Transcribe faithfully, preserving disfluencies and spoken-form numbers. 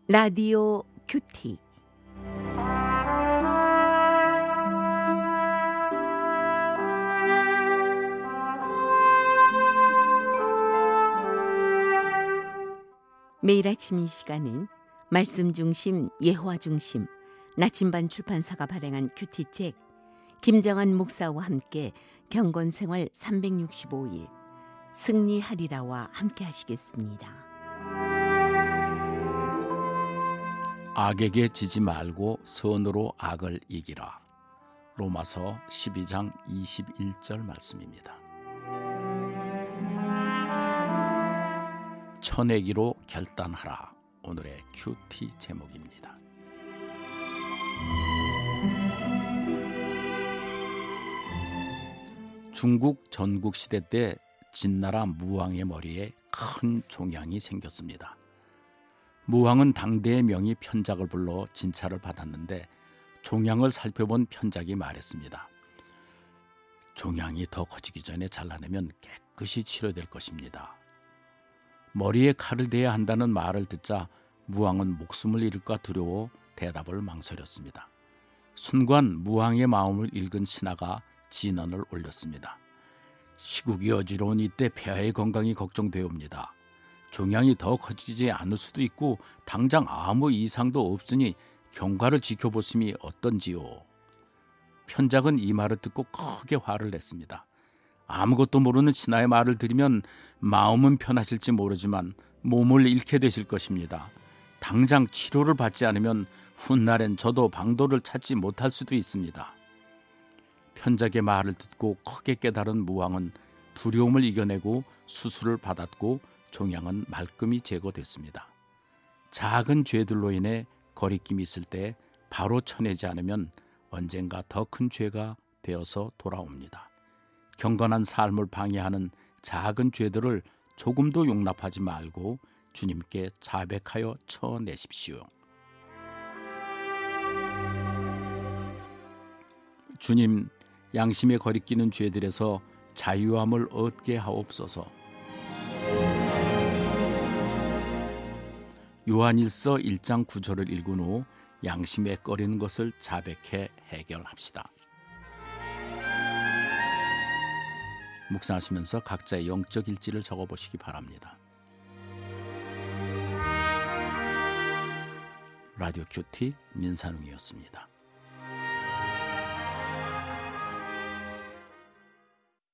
라디오 큐티. 매일 아침 이 시간은 말씀 중심, 예화 중심, 나침반 출판사가 발행한 큐티책 김정한 목사와 함께 경건생활 삼백육십오 일 승리하리라와 함께 하시겠습니다. 악에게 지지 말고 선으로 악을 이기라. 로마서 십이 장 이십일 절 말씀입니다. 쳐내기로 결단하라. 오늘의 큐티 제목입니다. 중국 전국시대 때 진나라 무왕의 머리에 큰 종양이 생겼습니다. 무왕은 당대의 명의 편작을 불러 진찰을 받았는데 종양을 살펴본 편작이 말했습니다. 종양이 더 커지기 전에 잘라내면 깨끗이 치료될 것입니다. 머리에 칼을 대야 한다는 말을 듣자 무왕은 목숨을 잃을까 두려워 대답을 망설였습니다. 순간 무왕의 마음을 읽은 신하가 진언을 올렸습니다. 시국이 어지러운 이때 폐하의 건강이 걱정되옵니다. 종양이 더 커지지 않을 수도 있고 당장 아무 이상도 없으니 경과를 지켜보심이 어떤지요. 편작은 이 말을 듣고 크게 화를 냈습니다. 아무것도 모르는 신하의 말을 들으면 마음은 편하실지 모르지만 몸을 잃게 되실 것입니다. 당장 치료를 받지 않으면 훗날엔 저도 방도를 찾지 못할 수도 있습니다. 편작의 말을 듣고 크게 깨달은 무왕은 두려움을 이겨내고 수술을 받았고 종양은 말끔히 제거됐습니다. 작은 죄들로 인해 거리낌이 있을 때 바로 쳐내지 않으면 언젠가 더 큰 죄가 되어서 돌아옵니다. 경건한 삶을 방해하는 작은 죄들을 조금도 용납하지 말고 주님께 자백하여 쳐내십시오. 주님, 양심에 거리끼는 죄들에서 자유함을 얻게 하옵소서. 요한일서 일 장 구 절을 읽은 후 양심에 꺼리는 것을 자백해 해결합시다. 묵상하시면서 각자의 영적 일지를 적어보시기 바랍니다. 라디오 큐티 민산웅이었습니다.